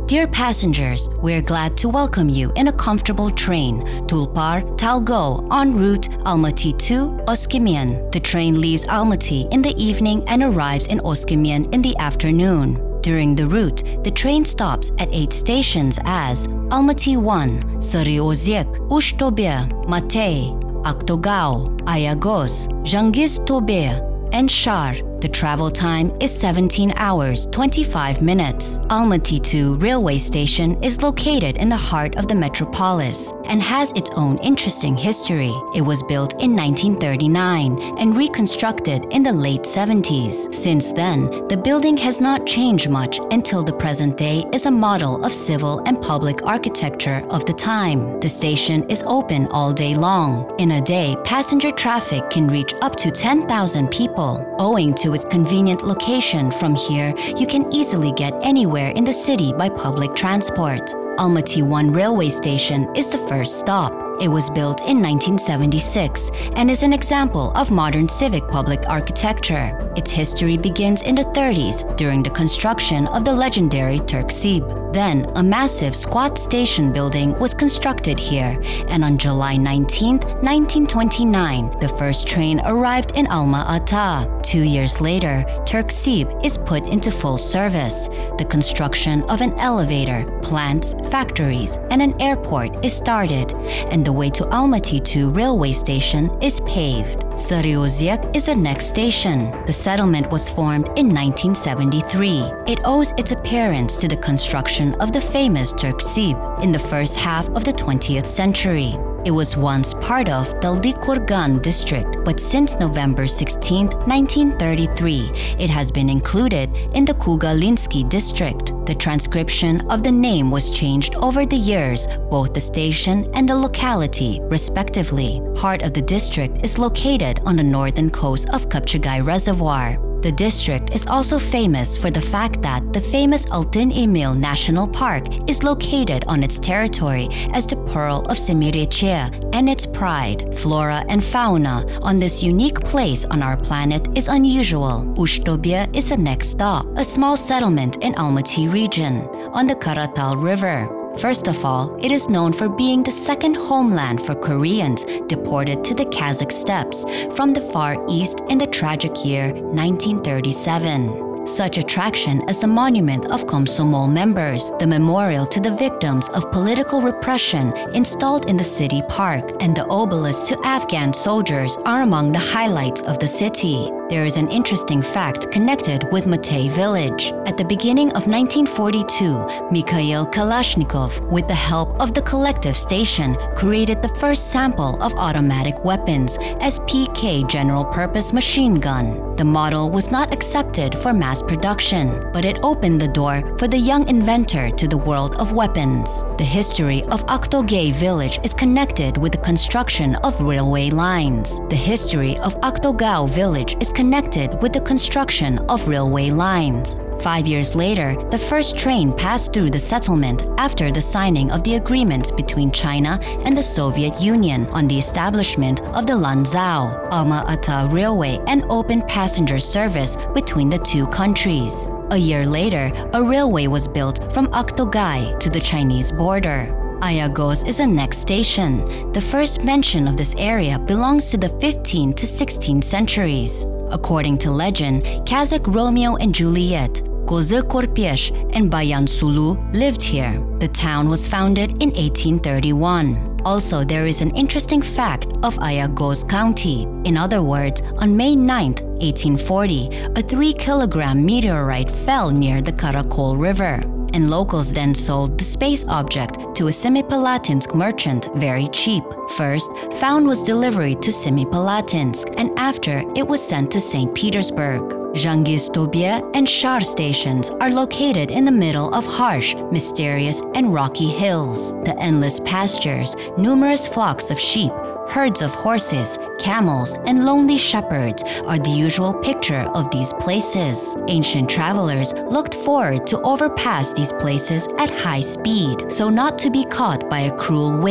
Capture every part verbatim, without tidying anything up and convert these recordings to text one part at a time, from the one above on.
Dear passengers, we're glad to welcome you in a comfortable train, Tulpar-Talgo, en route Almaty to Oskimian. The train leaves Almaty in the evening and arrives in Oskimian in the afternoon. During the route, the train stops at eight stations as Almaty one, Sariozyek, Ush-Tobe, Matey, Aktogao, Ayagos, Zhangis-Tobe, and Shar. The travel time is seventeen hours, twenty-five minutes. Almaty two railway station is located in the heart of the metropolis and has its own interesting history. It was built in nineteen thirty-nine and reconstructed in the late seventies. Since then, the building has not changed much until the present day is a model of civil and public architecture of the time. The station is open all day long. In a day, passenger traffic can reach up to ten thousand people. Owing to its convenient location, from here, you can easily get anywhere in the city by public transport. Almaty one railway station is the first stop. It was built in nineteen seventy-six and is an example of modern civic public architecture. Its history begins in the thirties during the construction of the legendary Turksib. Then, a massive squat station building was constructed here, and on July nineteenth, nineteen twenty-nine, the first train arrived in Alma-Ata. Two years later, Turksib is put into full service. The construction of an elevator, plants, factories, and an airport is started, and the way to Almaty two railway station is paved. Sariozyek is the next station. The settlement was formed in nineteen seventy-three. It owes its appearance to the construction of the famous Turksib in the first half of the twentieth century. It was once part of Taldykurgan district, but since November sixteenth, nineteen thirty-three, it has been included in the Kugalinsky district. The transcription of the name was changed over the years, both the station and the locality, respectively. Part of the district is located on the northern coast of Kapchagai Reservoir. The district is also famous for the fact that the famous Altyn Emil National Park is located on its territory as the Pearl of Semirechye and its pride. Flora and fauna on this unique place on our planet is unusual. Ush-Tobe is the next stop, a small settlement in Almaty region on the Karatal River. First of all, it is known for being the second homeland for Koreans deported to the Kazakh steppes from the Far East in the tragic year nineteen thirty-seven. Such attraction as the monument of Komsomol members, the memorial to the victims of political repression installed in the city park, and the obelisk to Afghan soldiers are among the highlights of the city. There is an interesting fact connected with Matey village. At the beginning of nineteen forty-two, Mikhail Kalashnikov, with the help of the collective station, created the first sample of automatic weapons as P K general purpose machine gun. The model was not accepted for mass production, but it opened the door for the young inventor to the world of weapons. The history of Aktogay village is connected with the construction of railway lines. The history of Aktogao village is connected with the construction of railway lines. Five years later, the first train passed through the settlement after the signing of the agreement between China and the Soviet Union on the establishment of the Lanzhou, Alma-Ata Railway and open passenger service between the two countries. A year later, a railway was built from Aktogay to the Chinese border. Ayagos is the next station. The first mention of this area belongs to the fifteenth to sixteenth centuries. According to legend, Kazakh Romeo and Juliet, Kozy Korpesh, and Bayan Sulu lived here. The town was founded in eighteen thirty-one. Also, there is an interesting fact of Ayagos County. In other words, on May ninth, eighteen forty, a three kilogram meteorite fell near the Karakol River, and locals then sold the space object to a Semipalatinsk merchant very cheap. First, found was delivered to Semipalatinsk, and after, it was sent to Saint Petersburg. Zhangis-Tobe and Shar stations are located in the middle of harsh, mysterious, and rocky hills. The endless pastures, numerous flocks of sheep, herds of horses, camels, and lonely shepherds are the usual picture of these places. Ancient travelers looked forward to overpass these places at high speed, so not to be caught by a cruel wind.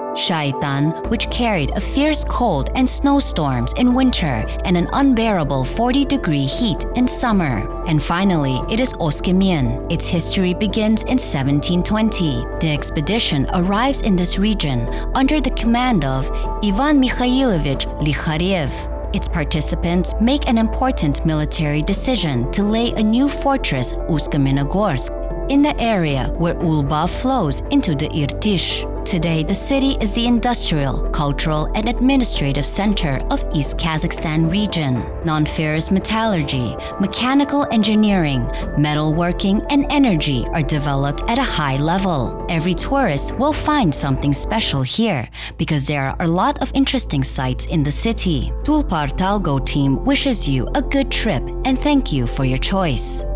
Shaitan, which carried a fierce cold and snowstorms in winter and an unbearable forty degree heat in summer. And finally, it is Oskimian. Its history begins in seventeen twenty. The expedition arrives in this region under the command of Ivan Mikhailovich Likharev. Its participants make an important military decision to lay a new fortress, Usk-Kamenogorsk, in the area where Ulba flows into the Irtysh. Today, the city is the industrial, cultural, and administrative center of East Kazakhstan region. Non-ferrous metallurgy, mechanical engineering, metalworking, and energy are developed at a high level. Every tourist will find something special here because there are a lot of interesting sights in the city. Tulpar Talgo team wishes you a good trip and thank you for your choice.